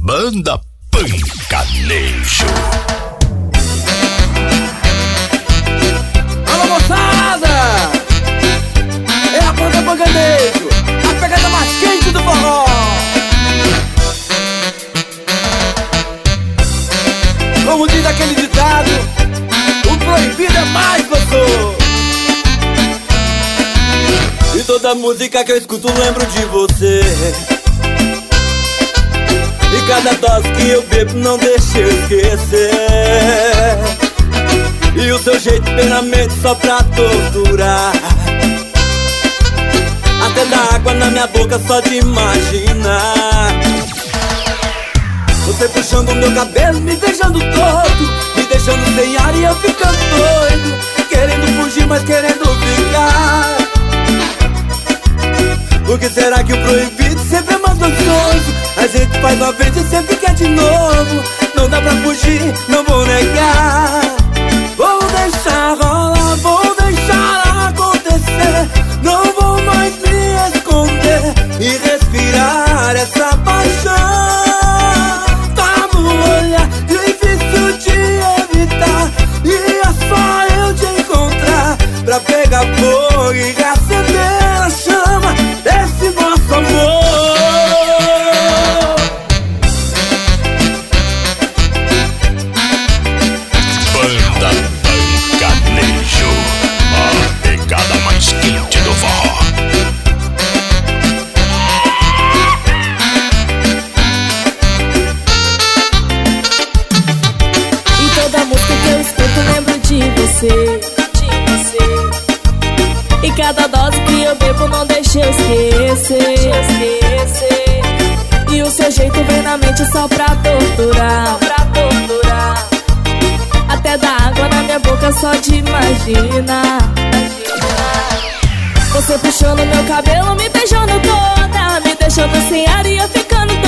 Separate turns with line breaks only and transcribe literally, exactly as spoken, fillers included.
Banda Pancanejo.
Alô, moçada! É a banda Pancanejo, a pegada mais quente do forró. Como diz aquele ditado, o proibido é mais gostoso. E toda música que eu escuto lembro de você. E cada dose que eu bebo não deixa eu esquecer. E o seu jeito vem na mente só pra torturar. Até dá água na minha boca só de imaginar. Você puxando o meu cabelo, me beijando todo, me deixando sem ar e eu ficando doido, querendo fugir, mas querendo ficar. Por que será que o proibido sempre é mais gostoso? A gente faz uma vez e sempre quer de novo. Não dá pra fugir, não vou negar. Vou deixar rolar, vou deixar acontecer. Não vou mais me esconder e respirar essa paixão. Tá no olhar, difícil de evitar, e é só eu te encontrar pra pegar fogo e acender a chama desse nosso amor.
Banda Pancanejo, a pegada mais quente do forró.
E toda música que eu escuto lembro de você, de você. E cada dose que eu bebo não deixa eu esquecer, esquecer. E o seu jeito vem na mente só pra torturar, só pra torturar. Até dá água na minha boca só de imaginar. Você puxando meu cabelo, me beijando toda, me deixando sem ar e eu ficando